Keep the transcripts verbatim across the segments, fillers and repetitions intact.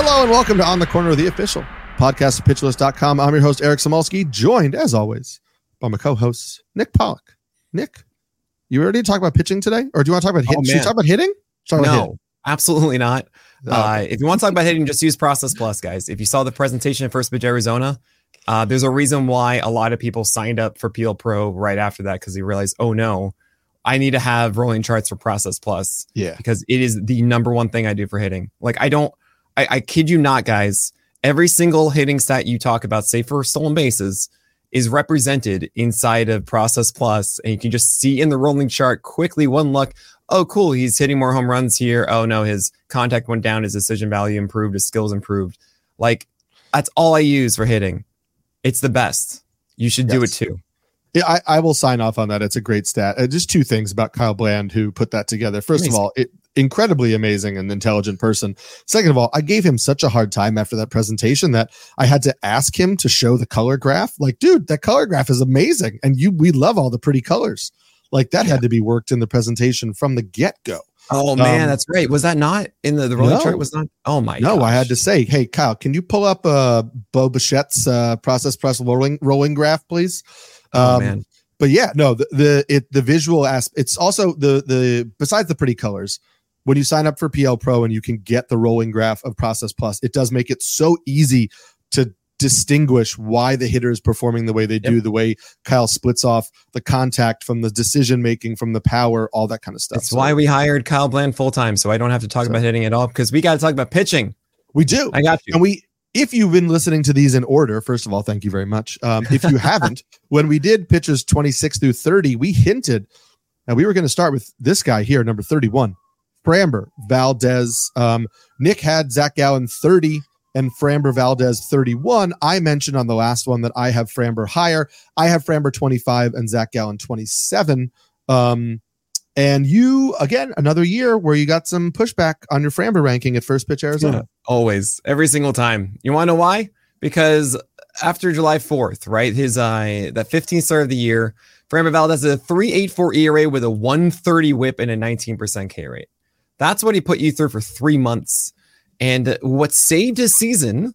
Hello and welcome to On the Corner, the official podcast of pitch list dot com. I'm your host, Eric Samolsky, joined, as always, by my co-host, Nick Pollock. Nick, you ready to talk about pitching today? Or do you want to talk about hitting? Oh, Should we talk about hitting? Talk about no, hitting? Absolutely not. Oh. Uh, if you want to talk about hitting, just use Process Plus, guys. If you saw the presentation at First Pitch Arizona, uh, there's a reason why a lot of people signed up for P L Pro right after that, because they realized, oh no, I need to have rolling charts for Process Plus. Yeah. Because it is the number one thing I do for hitting. Like, I don't, I, I kid you not, guys. Every single hitting stat you talk about, save for stolen bases, is represented inside of Process Plus, and you can just see in the rolling chart quickly one look. Oh, cool, he's hitting more home runs here. Oh no, his contact went down, his decision value improved, his skills improved. Like, that's all I use for hitting. It's the best. You should yes. do it too. Yeah, I, I will sign off on that. It's a great stat. Uh, just two things about Kyle Bland, who put that together. First amazing. of all, it incredibly amazing and intelligent person. Second of all, I gave him such a hard time after that presentation that I had to ask him to show the color graph. Like, dude, that color graph is amazing. And you, we love all the pretty colors. Like, that yeah. had to be worked in the presentation from the get-go. Oh man, um, that's right. Was that not in the, the rolling no, chart? Was not. Oh my No, gosh. I had to say, hey, Kyle, can you pull up uh Bo Bichette's uh, Process Plus rolling, rolling graph, please? Um, oh man. But yeah, no, the, the it the visual aspect. It's also the the besides the pretty colors. When you sign up for P L Pro and you can get the rolling graph of Process Plus, it does make it so easy to distinguish why the hitter is performing the way they do, yep. the way Kyle splits off the contact from the decision making, from the power, all that kind of stuff. That's so, why we hired Kyle Bland full time, so I don't have to talk so, about hitting at all, because we got to talk about pitching. We do. I got you. And we. If you've been listening to these in order, first of all, thank you very much. Um, if you haven't, when we did pitches twenty-six through thirty, we hinted, and we were going to start with this guy here, number thirty-one, Framber Valdez. Um, Nick had Zach Gallen thirty and Framber Valdez thirty-one. I mentioned on the last one that I have Framber higher. I have Framber twenty-five and Zach Gallen twenty-seven. Um, and you, again, another year where you got some pushback on your Framber ranking at First Pitch Arizona. Yeah, always, every single time. You want to know why? Because after July fourth, right, his uh, that fifteenth start of the year, Framber Valdez has a three point eight four E R A with a one thirty whip and a nineteen percent K rate. That's what he put you through for three months. And what saved his season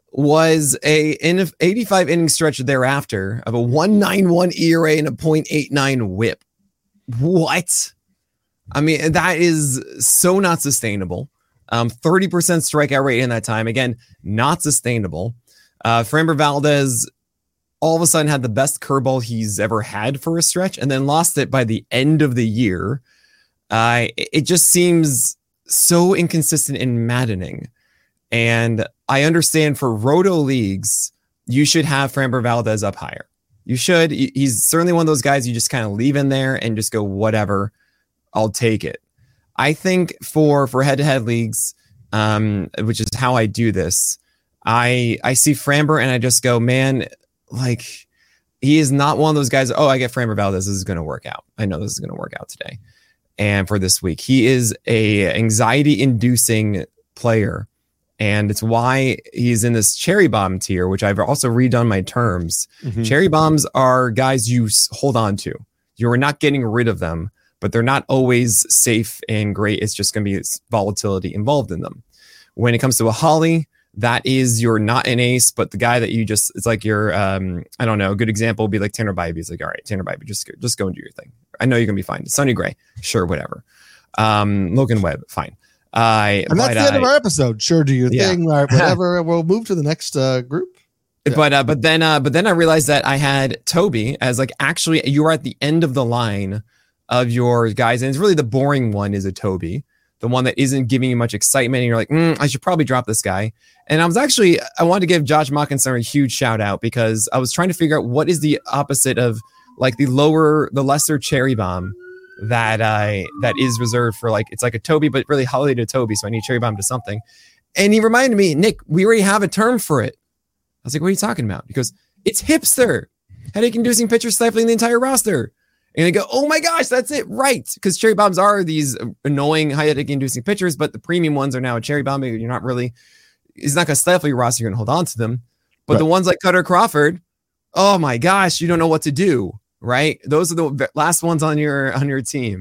was a eighty-five inning stretch thereafter of a one ninety-one E R A and a point eight nine whip. What? I mean, that is so not sustainable. Um, thirty percent strikeout rate in that time. Again, not sustainable. Uh, Framber Valdez all of a sudden had the best curveball he's ever had for a stretch, and then lost it by the end of the year. Uh, it, it just seems so inconsistent and maddening. And I understand for roto leagues, you should have Framber Valdez up higher. You should. He's certainly one of those guys you just kind of leave in there and just go, whatever, I'll take it. I think for for head-to-head leagues, um, which is how I do this, I I see Framber and I just go, man, like, he is not one of those guys. Oh, I get Framber Valdez. This is going to work out. I know this is going to work out today. And for this week, he is a anxiety-inducing player. And it's why he's in this cherry bomb tier, which I've also redone my terms. Mm-hmm. Cherry bombs are guys you hold on to. You're not getting rid of them, but they're not always safe and great. It's just going to be volatility involved in them. When it comes to a Holly, that is, you're not an ace, but the guy that you just, it's like you're, um, I don't know, a good example would be like Tanner Bybee. It's like, all right, Tanner Bybee, just, just go and do your thing. I know you're going to be fine. Sonny Gray, sure, whatever. Um, Logan Webb, fine. Uh, and that's the end I, of our episode. Sure, do your yeah. thing, right, whatever. We'll move to the next uh, group. Yeah. But uh, but then uh, but then I realized that I had Toby as like, actually you were at the end of the line of your guys, and it's really the boring one is a Toby, the one that isn't giving you much excitement, and you're like, mm, I should probably drop this guy. And I was actually I wanted to give Josh Mockensen a huge shout out, because I was trying to figure out what is the opposite of like the lower, the lesser cherry bomb that uh, that is reserved for, like, it's like a Toby, but really holiday to Toby. So I need cherry bomb to something. And he reminded me, Nick, we already have a term for it. I was like, what are you talking about? Because it's hipster. Headache inducing pitcher stifling the entire roster. And they go, oh my gosh, that's it. Right. Because cherry bombs are these annoying headache inducing pitchers, but the premium ones are now a cherry bomb. You're not really, it's not going to stifle your roster. You're going to hold on to them. But right. the ones like Cutter Crawford, oh my gosh, you don't know what to do. Right. Those are the last ones on your, on your team.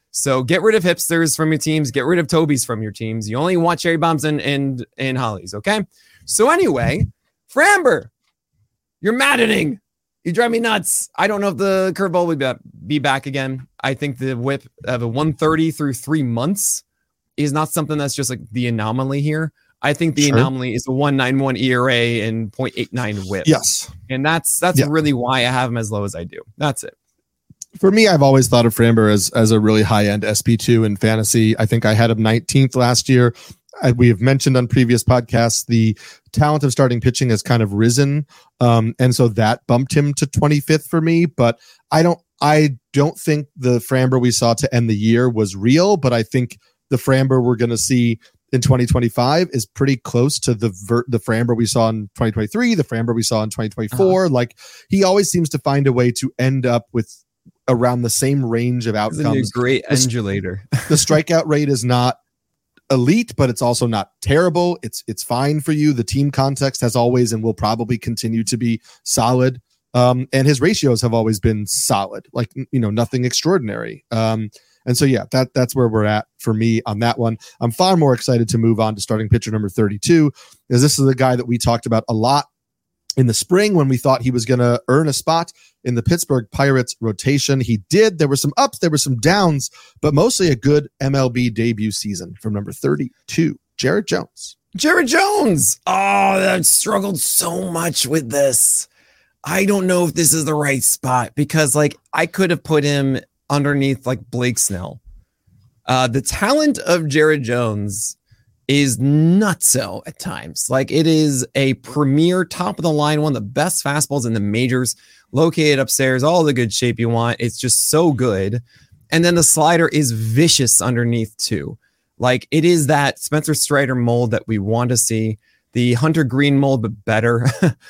So get rid of hipsters from your teams. Get rid of Toby's from your teams. You only want cherry bombs and and and Hollies. Okay. So anyway, Framber, you're maddening. You drive me nuts. I don't know if the curveball will be, be back again. I think the whip of a one thirty through three months is not something that's just like the anomaly here. I think the sure. anomaly is a one ninety-one E R A and point eight nine whip. Yes. And that's that's yeah. really why I have him as low as I do. That's it. For me, I've always thought of Framber as, as a really high-end S P two in fantasy. I think I had him nineteenth last year. I, we have mentioned on previous podcasts, the talent of starting pitching has kind of risen. Um, and so that bumped him to twenty-fifth for me. But I don't I don't think the Framber we saw to end the year was real. But I think the Framber we're going to see in twenty twenty-five is pretty close to the ver- the Framber we saw in twenty twenty-three, the Framber we saw in twenty twenty-four. Uh-huh. Like, he always seems to find a way to end up with around the same range of outcomes. A great undulator. The strikeout rate is not elite, but it's also not terrible. It's it's fine for you. The team context has always and will probably continue to be solid. Um, and his ratios have always been solid, like, you know, nothing extraordinary. Um, and so, yeah, that that's where we're at for me on that one. I'm far more excited to move on to starting pitcher number thirty-two, because this is the guy that we talked about a lot in the spring when we thought he was going to earn a spot in the Pittsburgh Pirates rotation. He did. There were some ups, there were some downs, but mostly a good M L B debut season from number thirty-two, Jared Jones. Jared Jones. Oh, I've struggled so much with this. I don't know if this is the right spot, because like I could have put him underneath like Blake Snell. Uh, the talent of Jared Jones is nutso at times. Like, it is a premier top of the line, one of the best fastballs in the majors, located upstairs, all the good shape you want. It's just so good. And then the slider is vicious underneath too. Like, it is that Spencer Strider mold that we want to see, the Hunter Green mold, but better.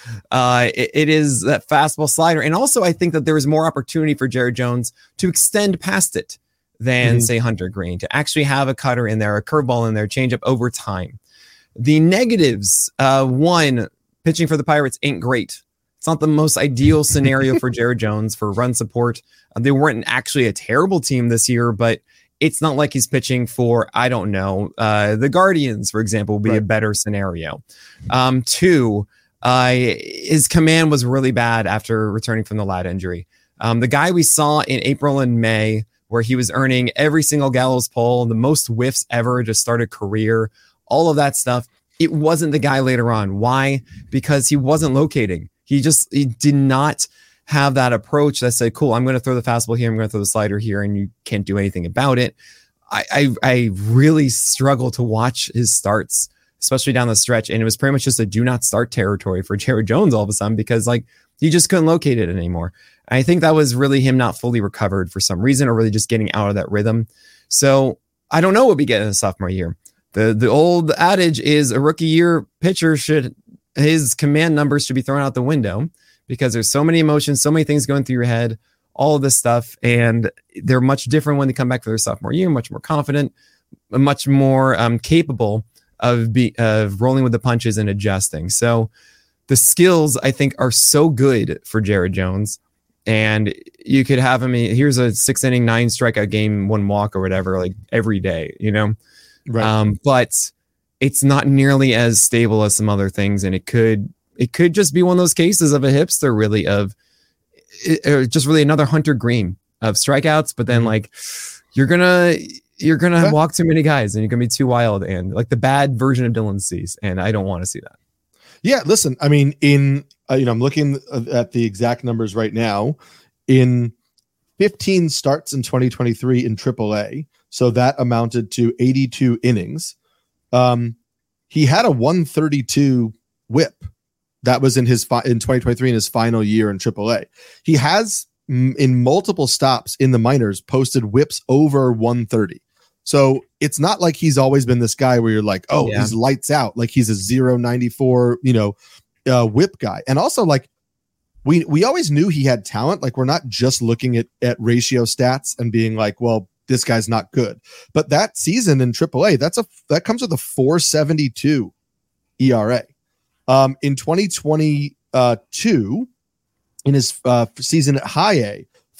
uh, it, it is that fastball slider. And also, I think that there is more opportunity for Jared Jones to extend past it than mm-hmm. say Hunter Green, to actually have a cutter in there, a curveball in there, change up over time. The negatives, uh, one, pitching for the Pirates ain't great. It's not the most ideal scenario for Jared Jones for run support. Uh, they weren't actually a terrible team this year, but it's not like he's pitching for, I don't know, uh, the Guardians, for example, would be right. a better scenario. Um, two, uh, his command was really bad after returning from the lat injury. Um, the guy we saw in April and May, where he was earning every single Gallows poll, the most whiffs ever to start a career, all of that stuff. It wasn't the guy later on. Why? Because he wasn't locating. He just he did not have that approach that said, cool, I'm going to throw the fastball here, I'm going to throw the slider here, and you can't do anything about it. I, I, I really struggle to watch his starts, especially down the stretch. And it was pretty much just a do not start territory for Jared Jones all of a sudden, because like he just couldn't locate it anymore. I think that was really him not fully recovered for some reason, or really just getting out of that rhythm. So I don't know what we get in the sophomore year. The the old adage is a rookie year pitcher should, his command numbers should be thrown out the window, because there's so many emotions, so many things going through your head, all of this stuff. And they're much different when they come back for their sophomore year, much more confident, much more um, capable of be, of rolling with the punches and adjusting. So the skills, I think, are so good for Jared Jones. And you could have him, here's a six inning, nine strikeout game, one walk or whatever, like every day, you know? Right. Um, but it's not nearly as stable as some other things. And it could, it could just be one of those cases of a hipster, really, of it, just really another Hunter Green of strikeouts. But then like, you're going to, you're going to yeah. walk too many guys and you're going to be too wild, and like the bad version of Dylan Cease. And I don't want to see that. Yeah. Listen, I mean, in, Uh, you know, I'm looking at the exact numbers right now. In fifteen starts in twenty twenty-three in triple A, so that amounted to eighty-two innings. Um, he had a one thirty-two whip. That was in his fi- in twenty twenty-three in his final year in triple A. He has m- in multiple stops in the minors posted whips over one thirty. So it's not like he's always been this guy where you're like, oh, yeah. he's lights out, like he's a zero ninety-four, you know. Uh, whip guy. And also, like, we we always knew he had talent. Like, we're not just looking at at ratio stats and being like, well, this guy's not good. But that season in triple A, that's a that comes with a four seventy-two E R A. Um, in twenty twenty-two, in his uh, season at high A,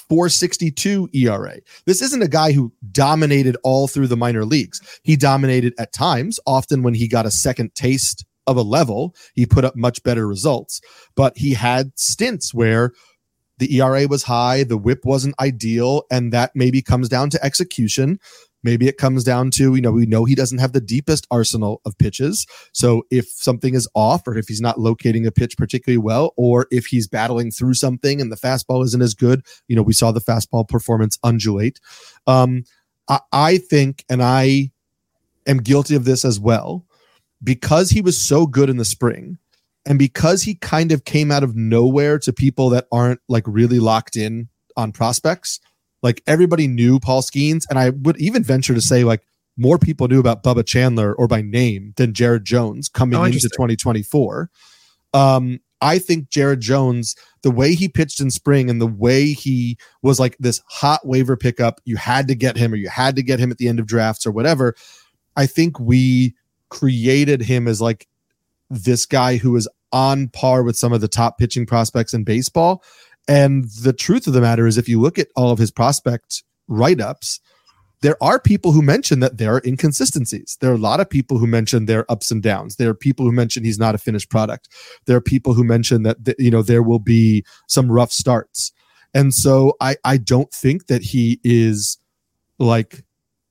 four sixty-two E R A. This isn't a guy who dominated all through the minor leagues. He dominated at times, often when he got a second taste of a level, he put up much better results. But he had stints where the E R A was high, the whip wasn't ideal, and that maybe comes down to execution. Maybe it comes down to, you know, we know he doesn't have the deepest arsenal of pitches. So if something is off, or if he's not locating a pitch particularly well, or if he's battling through something and the fastball isn't as good, you know, we saw the fastball performance undulate. Um, I, I think, and I am guilty of this as well, because he was so good in the spring, and because he kind of came out of nowhere to people that aren't like really locked in on prospects. Like everybody knew Paul Skeens, and I would even venture to say like more people knew about Bubba Chandler or by name than Jared Jones coming oh, into twenty twenty-four. Um, I think Jared Jones, the way he pitched in spring and the way he was like this hot waiver pickup, you had to get him, or you had to get him at the end of drafts or whatever. I think we created him as like this guy who is on par with some of the top pitching prospects in baseball. And the truth of the matter is, if you look at all of his prospect write-ups, there are people who mention that there are inconsistencies. There are a lot of people who mention their ups and downs. There are people who mention he's not a finished product. There are people who mention that, th- you know, there will be some rough starts. And so I, I don't think that he is like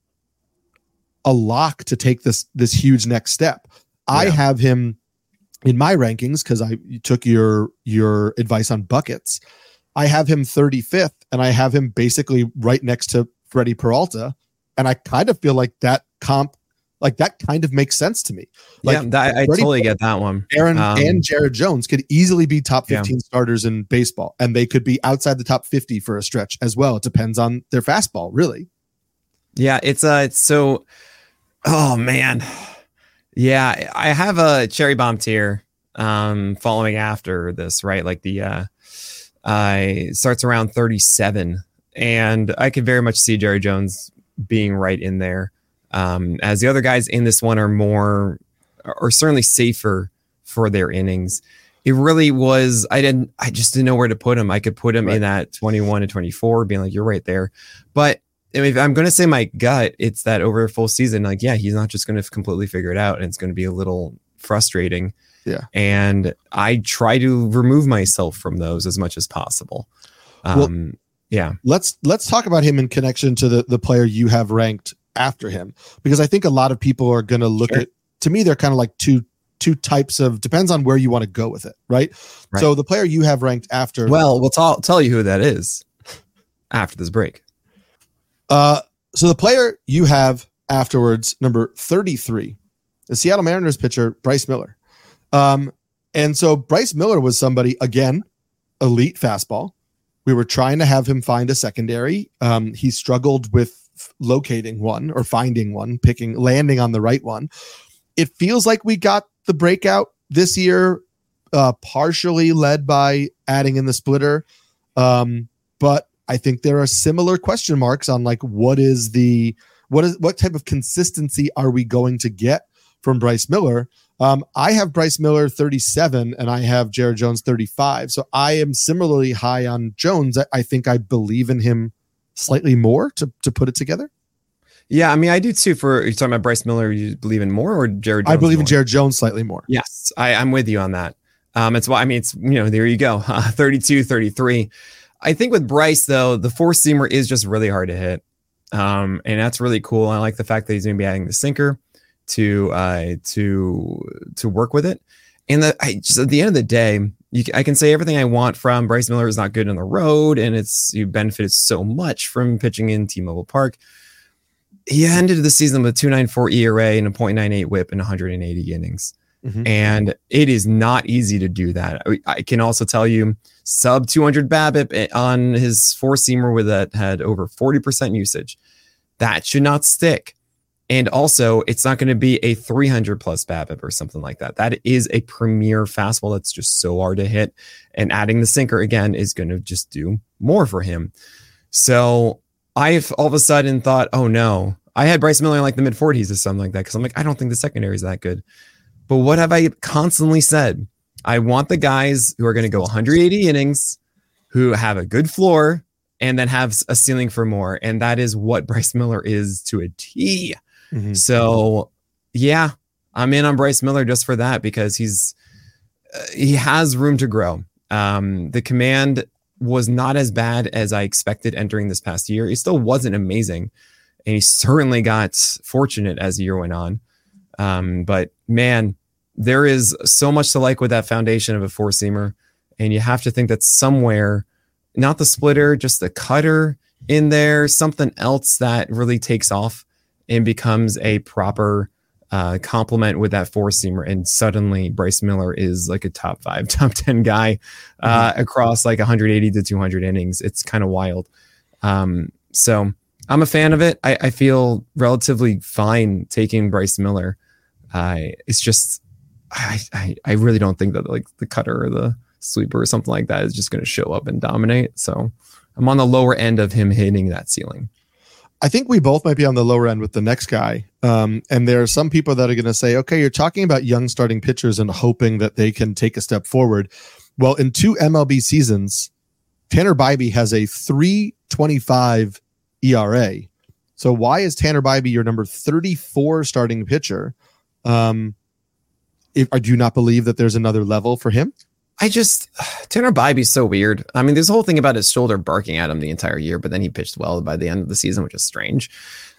a lock to take this, this huge next step. Yeah. I have him in my rankings because I took your, your advice on buckets. I have him thirty-fifth, and I have him basically right next to Freddie Peralta. And I kind of feel like that comp, like that kind of makes sense to me. Like yeah, that, I totally get that one. Aaron um, and Jared Jones could easily be top fifteen yeah. starters in baseball, and they could be outside the top fifty for a stretch as well. It depends on their fastball, really. Yeah, it's uh, it's so, oh man. Yeah, I have a cherry bomb tier um, following after this, right? Like the, uh, I starts around thirty-seven, and I could very much see Jerry Jones being right in there. Um, as the other guys in this one are more, or certainly safer for their innings. It really was, I didn't, I just didn't know where to put him. I could put him right in that twenty-one to twenty-four, being like, you're right there. But if I'm going to say my gut, it's that over a full season, like, yeah, he's not just going to completely figure it out, and it's going to be a little frustrating. Yeah. And I try to remove myself from those as much as possible. Um, well, yeah. Let's, let's talk about him in connection to the, the player you have ranked after him, because I think a lot of people are going to look sure. at, to me, they're kind of like two, two types of, depends on where you want to go with it. Right? right. So the player you have ranked after, well, we'll t- tell you who that is after this break. Uh, so the player you have afterwards, number thirty-three, the Seattle Mariners pitcher, Bryce Miller. Um, and so Bryce Miller was somebody, again, elite fastball. We were trying to have him find a secondary. Um, he struggled with f- locating one or finding one, picking, landing on the right one. It feels like we got the breakout this year, uh, partially led by adding in the splitter. Um, but I think there are similar question marks on like, what is the, what is, what type of consistency are we going to get from Bryce Miller? Um, I have Bryce Miller thirty-seven, and I have Jared Jones thirty-five. So I am similarly high on Jones. I, I think I believe in him slightly more to, to put it together. Yeah, I mean, I do too. For you're talking about Bryce Miller, you believe in more, or Jared Jones? I believe more? in Jared Jones slightly more. Yes, I, I'm with you on that. Um, it's why, I mean, it's, you know, there you go. Uh, thirty-two, thirty-three. I think with Bryce, though, the four seamer is just really hard to hit. Um, and that's really cool. I like the fact that he's going to be adding the sinker to uh to to work with it. And the, I just at the end of the day, you, I can say everything I want from Bryce Miller is not good on the road, and it's you benefited so much from pitching in T-Mobile Park. He ended the season with a two point nine four E R A and a point nine eight whip in one hundred eighty innings. Mm-hmm. And it is not easy to do that. I, I can also tell you sub two hundred BABIP on his four seamer with that had over forty percent usage. That should not stick. And also, it's not going to be a three hundred plus BABIP or something like that. That is a premier fastball that's just so hard to hit. And adding the sinker again is going to just do more for him. So I've all of a sudden thought, oh no, I had Bryce Miller in like the mid forties or something like that. Cause I'm like, I don't think the secondary is that good. But what have I constantly said? I want the guys who are going to go one hundred eighty innings, who have a good floor, and then have a ceiling for more. And that is what Bryce Miller is to a T. Mm-hmm. So yeah, I'm in on Bryce Miller just for that, because he's, uh, he has room to grow. Um, the command was not as bad as I expected entering this past year. He still wasn't amazing, and he certainly got fortunate as the year went on. Um, but man, there is so much to like with that foundation of a four seamer, and you have to think that somewhere, not the splitter, just the cutter in there, something else that really takes off and becomes a proper uh, complement with that four seamer. And suddenly Bryce Miller is like a top five, top ten guy uh, mm-hmm. across like one hundred eighty to two hundred innings. It's kind of wild. Um, so I'm a fan of it. I, I feel relatively fine taking Bryce Miller. Uh, it's just, I, I, I really don't think that like the cutter or the sweeper or something like that is just going to show up and dominate. So I'm on the lower end of him hitting that ceiling. I think we both might be on the lower end with the next guy. Um, and there are some people that are going to say, okay, you're talking about young starting pitchers and hoping that they can take a step forward. Well, in two M L B seasons, Tanner Bibee has a three twenty-five E R A. So why is Tanner Bibee your number thirty-four starting pitcher? Um, if, do you not believe that there's another level for him? I just, Tanner Bibee's so weird. I mean, there's a whole thing about his shoulder barking at him the entire year, but then he pitched well by the end of the season, which is strange.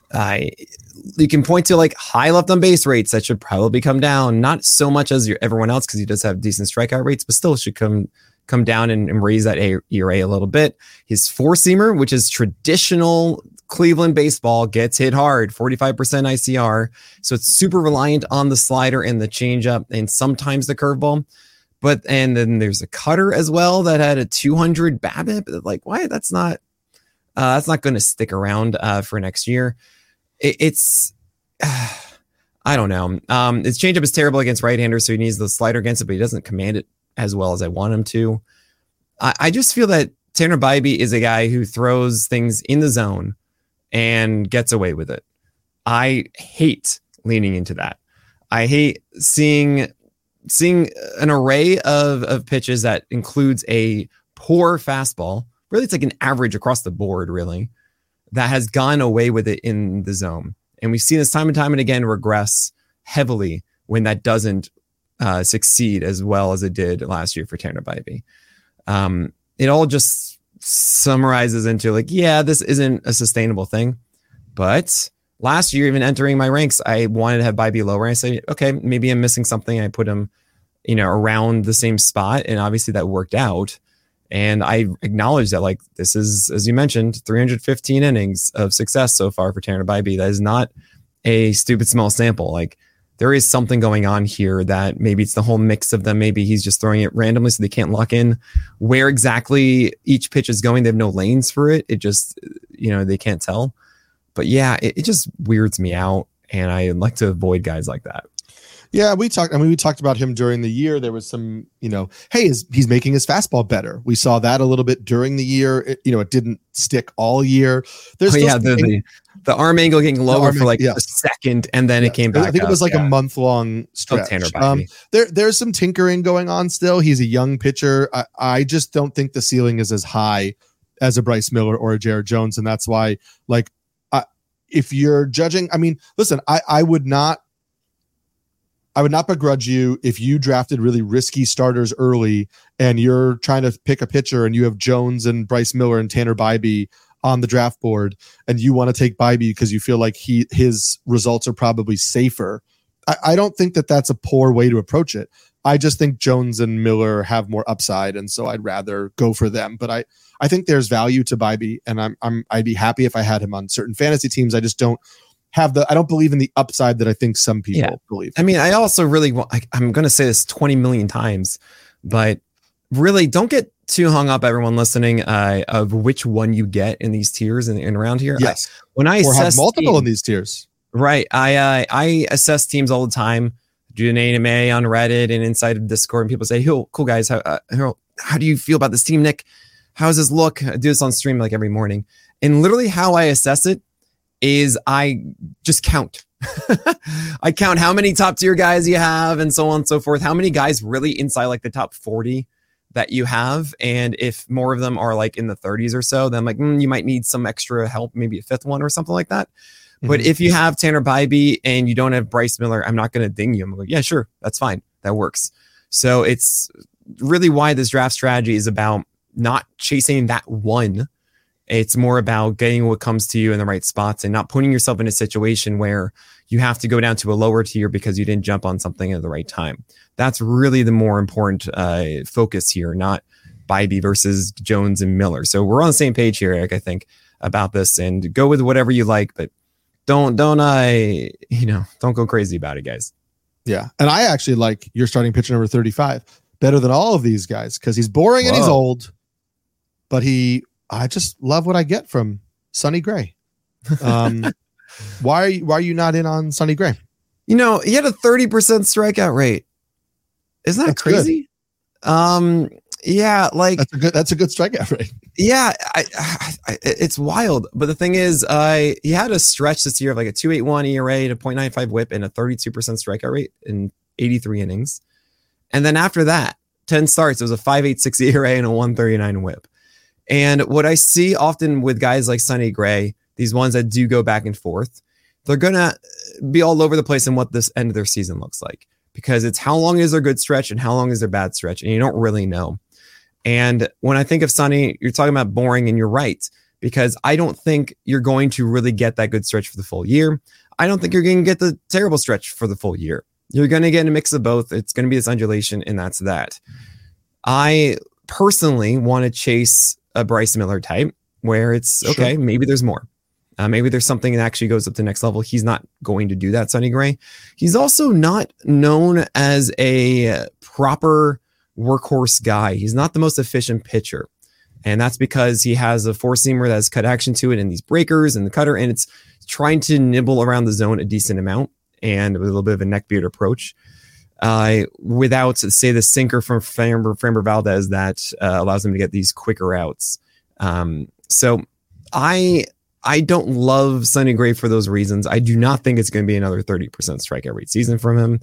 I, uh, you can point to like high left on base rates that should probably come down, not so much as your, everyone else, because he does have decent strikeout rates, but still should come come down and, and raise that E R A a little bit. His four seamer, which is traditional Cleveland baseball, gets hit hard, forty-five percent I C R. So it's super reliant on the slider and the changeup and sometimes the curveball. But, and then there's a cutter as well that had a two hundred BABIP. Like, why? That's not, uh, that's not going to stick around uh, for next year. It, it's, uh, I don't know. Um, his changeup is terrible against right-handers, so he needs the slider against it, but he doesn't command it as well as I want him to. I, I just feel that Tanner Bibee is a guy who throws things in the zone and gets away with it. I hate leaning into that. I hate seeing seeing an array of, of pitches that includes a poor fastball. Really, it's like an average across the board, really, that has gone away with it in the zone. And we've seen this time and time and again regress heavily when that doesn't uh, succeed as well as it did last year for Tanner Bibee. Um, it all just summarizes into like, yeah, this isn't a sustainable thing. But last year, even entering my ranks, I wanted to have Bibee lower. I said, okay, maybe I'm missing something. I put him, you know, around the same spot. And obviously that worked out. And I acknowledge that, like, this is, as you mentioned, three hundred fifteen innings of success so far for Tanner Bibee. That is not a stupid small sample. Like, there is something going on here that maybe it's the whole mix of them. Maybe he's just throwing it randomly so they can't lock in where exactly each pitch is going. They have no lanes for it. It just, you know, they can't tell. But yeah, it, it just weirds me out. And I like to avoid guys like that. Yeah, we talked. I mean, we talked about him during the year. There was some, you know, hey, is, he's making his fastball better. We saw that a little bit during the year. It, you know, it didn't stick all year. There's oh, yeah, the, the the arm angle getting lower arm, for like yeah. a second, and then yeah. it came back. I think up. it was like yeah. a month long stretch. Oh, Tanner um, there, there's some tinkering going on still. He's a young pitcher. I, I just don't think the ceiling is as high as a Bryce Miller or a Jared Jones, and that's why, like, uh, if you're judging, I mean, listen, I I would not. I would not begrudge you if you drafted really risky starters early and you're trying to pick a pitcher and you have Jones and Bryce Miller and Tanner Bibee on the draft board and you want to take Bibee because you feel like he his results are probably safer. I, I don't think that that's a poor way to approach it. I just think Jones and Miller have more upside, and so I'd rather go for them. But I, I think there's value to Bibee, and I'm I'm I'd be happy if I had him on certain fantasy teams. I just don't have the, I don't believe in the upside that I think some people yeah. believe. I mean, I also really want, I, I'm going to say this twenty million times, but really don't get too hung up, everyone listening, uh, of which one you get in these tiers and, and around here. Yes. I, when I or assess have multiple teams, in these tiers. Right. I, uh, I assess teams all the time, do an A M A on Reddit and inside of Discord, and people say, "Hey, cool guys. How, uh, how, how do you feel about this team, Nick? How does this look?" I do this on stream like every morning. And literally how I assess it is I just count. I count how many top tier guys you have and so on and so forth. How many guys really inside like the top forty that you have. And if more of them are like in the thirties or so, then like mm, you might need some extra help, maybe a fifth one or something like that. Mm-hmm. But if you have Tanner Bybee and you don't have Bryce Miller, I'm not going to ding you. I'm like, yeah, sure, that's fine, that works. So it's really why this draft strategy is about not chasing that one. It's more about getting what comes to you in the right spots and not putting yourself in a situation where you have to go down to a lower tier because you didn't jump on something at the right time. That's really the more important uh, focus here, not Bybee versus Jones and Miller. So we're on the same page here, Eric, I think, about this, and go with whatever you like, but don't, don't, I, uh, you know, don't go crazy about it, guys. Yeah. And I actually like your starting pitcher number thirty-five better than all of these guys because he's boring Whoa. and he's old, but he, I just love what I get from Sonny Gray. Um, why are you, why are you not in on Sonny Gray? You know, he had a thirty percent strikeout rate. Isn't that that's crazy? Good. Um, yeah, like that's a good, that's a good strikeout rate. Yeah, I, I, I, it's wild. But the thing is, uh, he had a stretch this year of like a two point eight one E R A, and a point nine five whip, and a thirty-two percent strikeout rate in eighty-three innings. And then after that, ten starts, it was a five point eight six E R A and a one thirty-nine whip. And what I see often with guys like Sonny Gray, these ones that do go back and forth, they're going to be all over the place in what this end of their season looks like, because it's how long is their good stretch and how long is their bad stretch. And you don't really know. And when I think of Sonny, you're talking about boring, and you're right, because I don't think you're going to really get that good stretch for the full year. I don't think you're going to get the terrible stretch for the full year. You're going to get a mix of both. It's going to be this undulation, and that's that. I personally want to chase a Bryce Miller type where it's okay. Sure. Maybe there's more. Uh, maybe there's something that actually goes up to the next level. He's not going to do that, Sonny Gray. He's also not known as a proper workhorse guy. He's not the most efficient pitcher. And that's because he has a four seamer that has cut action to it and these breakers and the cutter, and it's trying to nibble around the zone a decent amount and with a little bit of a neckbeard approach. Uh, without, say, the sinker from Framber, Framber Valdez that uh, allows him to get these quicker outs. Um, so I I don't love Sonny Gray for those reasons. I do not think it's going to be another thirty percent strikeout rate season from him.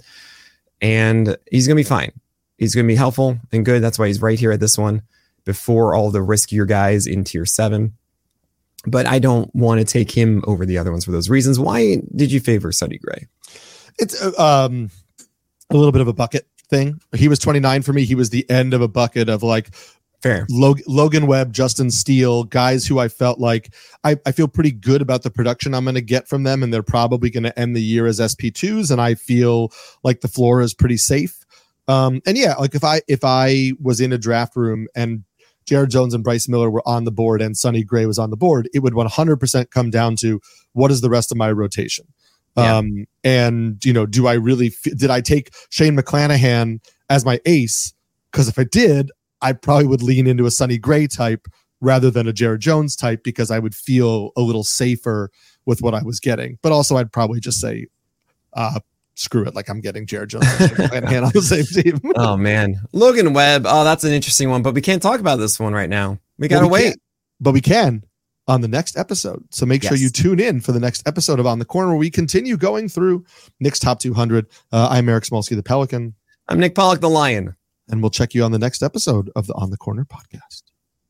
And he's going to be fine. He's going to be helpful and good. That's why he's right here at this one before all the riskier guys in tier seven. But I don't want to take him over the other ones for those reasons. Why did you favor Sonny Gray? It's um. a little bit of a bucket thing. He was twenty-nine for me. He was the end of a bucket of like fair Log- Logan Webb, Justin Steele, guys who I felt like I, I feel pretty good about the production I'm going to get from them. And they're probably going to end the year as S P twos. And I feel like the floor is pretty safe. Um, and yeah, like if I, if I was in a draft room and Jared Jones and Bryce Miller were on the board and Sonny Gray was on the board, it would one hundred percent come down to what is the rest of my rotation? Yeah. Um, and you know, do I really, f- did I take Shane McClanahan as my ace? Because if I did, I probably would lean into a Sonny Gray type rather than a Jared Jones type, because I would feel a little safer with what I was getting. But also I'd probably just say, uh, screw it. Like I'm getting Jared Jones and Shane McClanahan on the same team. Oh man. Logan Webb. Oh, that's an interesting one, but we can't talk about this one right now. We got to well, we wait, but we can on the next episode. So make yes. sure you tune in for the next episode of On the Corner, where we continue going through Nick's top two hundred. Uh, I'm Eric Smolsky, the Pelican. I'm Nick Pollock, the Lion. And we'll check you on the next episode of the On the Corner podcast.